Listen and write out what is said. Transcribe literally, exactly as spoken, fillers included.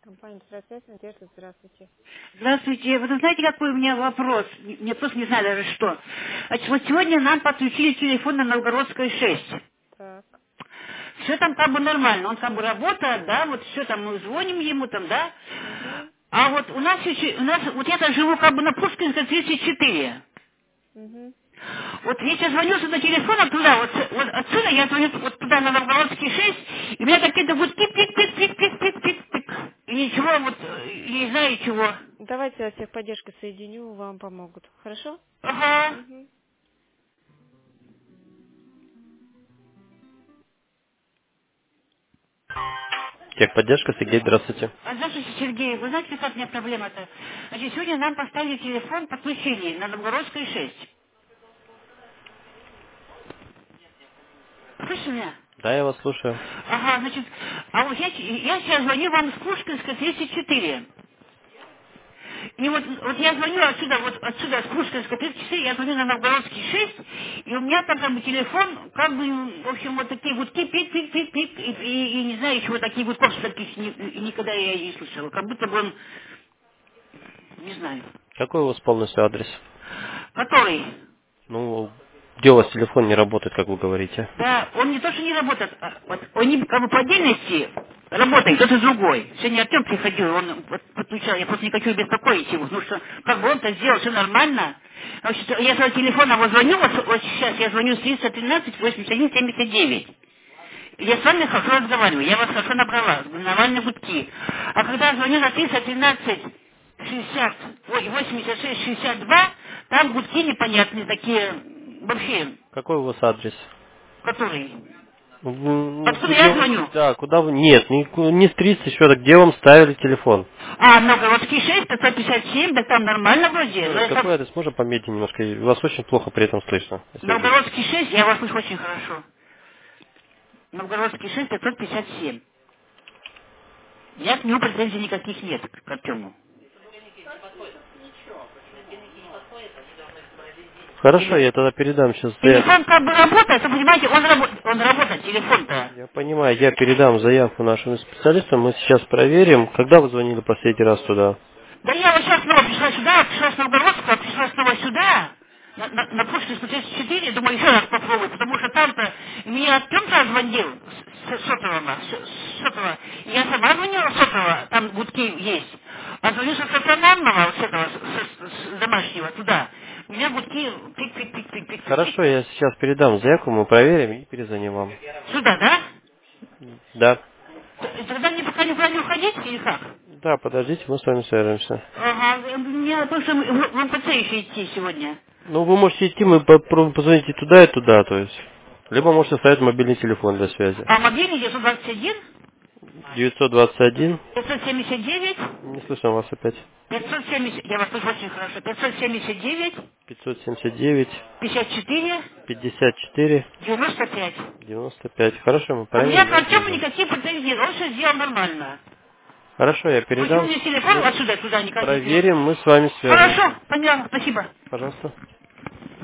Компания «Процесс», Надежда, здравствуйте. Здравствуйте. Вы знаете, какой у меня вопрос? Я просто не знаю даже что. Значит, вот сегодня нам подключили телефон на Новгородской шесть. Так. Все там как бы нормально. Он как бы работает, да, вот все там, мы звоним ему там, да. Угу. А вот у нас, еще- у нас вот я-то живу как бы на Пушкинской тридцать четыре. Угу. Вот я сейчас звоню сюда телефоном туда, вот, с- вот отсюда я звоню вот туда на Новгородский шесть, и у меня какие-то вот пик-пик-пик-пик-пик-пик-пик. И ничего, вот, э, не знаю чего. Давайте я техподдержку соединю, вам помогут. Хорошо? Ага. Угу. Техподдержка, Сергей, здравствуйте. А здравствуйте, Сергей. Вы знаете, как у меня проблема-то? Значит, сегодня нам поставили телефон, подключили на Новгородской шесть. Слышите меня? Да, я вас слушаю. Ага, значит, а вот я, я сейчас звоню вам с Пушкинской тридцать четыре. И вот, вот я звоню отсюда, вот отсюда, с Пушкинской тридцать четыре, я звоню на Новгородский шесть, и у меня там как бы телефон, как бы, в общем, вот такие вот пик пик пик пик пик и, и- и не знаю, чего такие вот таких ни- и никогда я и не слышала. Как будто бы он, не знаю. Какой у вас полностью адрес? Который? Ну, где у вас телефон не работает, как вы говорите? Да, он не то, что не работает, а вот он не, как бы по отдельности работает, кто-то другой. Сегодня Артем приходил, он вот подключал, я просто не хочу беспокоить его, потому что как бы он-то сделал все нормально. Значит, я с телефона его звоню, вот, вот сейчас я звоню с триста тринадцать восемьдесят один семьдесят девять. Я с вами хорошо разговариваю, я вас хорошо набрала, нормальные гудки. А когда я звоню на триста тринадцать шестьдесят, ой, восемьдесят шесть шестьдесят два, там гудки непонятные такие, вообще, Какой у вас адрес? которые. Ну, ну, Откуда где я вы- звоню? Да, куда вы... Нет, не, не с тридцать счета, где вам ставили телефон? А, Новгородский шесть, пятьсот пятьдесят семь, да там нормально вроде. Еще Но раз, я сам- какой адрес? Можно помедленнее немножко? Вас очень плохо при этом слышно, если вы говорите. Новгородский шесть, я вас слышу очень хорошо. Новгородский шесть, пятьсот пятьдесят семь. У меня к нему претензий никаких нет, к Артему. Хорошо, Теле- я тогда передам сейчас заявку. Телефон как бы работает, вы понимаете, он, рабо- он работает, телефон-то. Я понимаю, я передам заявку нашим специалистам, мы сейчас проверим. Когда вы звонили последний раз туда? Да я вот сейчас снова пришла сюда, пришла с Новгородского, пришла снова сюда, на, на, на Пушкинскую тридцать четыре, думаю, еще раз попробую, потому что там-то мне Артем звонил с, с сотового, с, с сотового, и я сама звонила с сотового, там гудки есть, а звоню со стационарного, вот с этого, с, с- с домашнего, туда, у меня гудки пик-пик-пик-пик-пик-пик. Хорошо, я сейчас передам заявку, мы проверим и перезвоним вам. Сюда, да? Да. Т- Тогда мне пока никуда не уходить или как? Да, подождите, мы с вами свяжемся. Ага, мне просто в в эм пэ цэ еще идти сегодня. Ну, вы можете идти, мы попробуем позвонить и туда, и туда, то есть. Либо можете оставить мобильный телефон для связи. А мобильный девятьсот двадцать один, девятьсот двадцать один, пятьсот семьдесят девять, не слышно вас опять. пятьсот семьдесят, я вас слышу очень хорошо, пятьсот семьдесят девять, пятьсот семьдесят девять, пятьдесят четыре, пятьдесят четыре, девяносто пять. девяносто пять. Хорошо, мы У меня проверим, к вам Артему перезвоним. никаких претензий нет, он все сделал нормально. Хорошо, я Почему передам. мне телефон Мы отсюда туда никаких нет? проверим, мы с вами свяжемся. Хорошо, понятно, спасибо. Пожалуйста.